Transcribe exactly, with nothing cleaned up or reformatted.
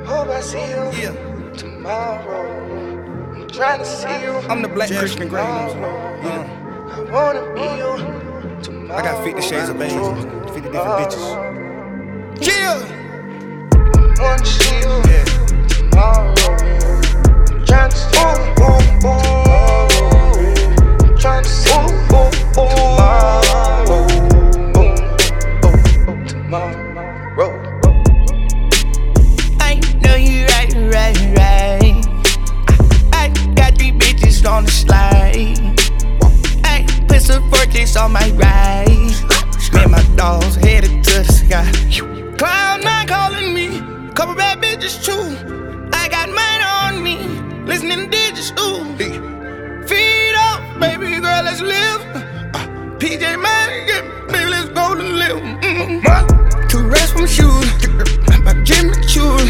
Hope I see you Yeah. tomorrow. I'm trying to see you. I'm the black just Christian Grey. tomorrow. Yeah. I wanna be you tomorrow. I got fifty shades of beige, fifty different bitches. Yeah. I wanna see you Yeah. tomorrow. I'm trying to see you tomorrow. I'm trying to see you tomorrow. Tomorrow. I know you right, right, right. I, I got these bitches on the slide. I put some forties on my ride. Me and my dogs headed to the sky. Cloud nine calling me, couple bad bitches too. I got mine on me, listening to digits, ooh. Feet up, baby girl, let's live. Uh, P J Masks, yeah, baby, let's go to live. Mm-hmm. Two rest from shoes, my Jimmy Choo.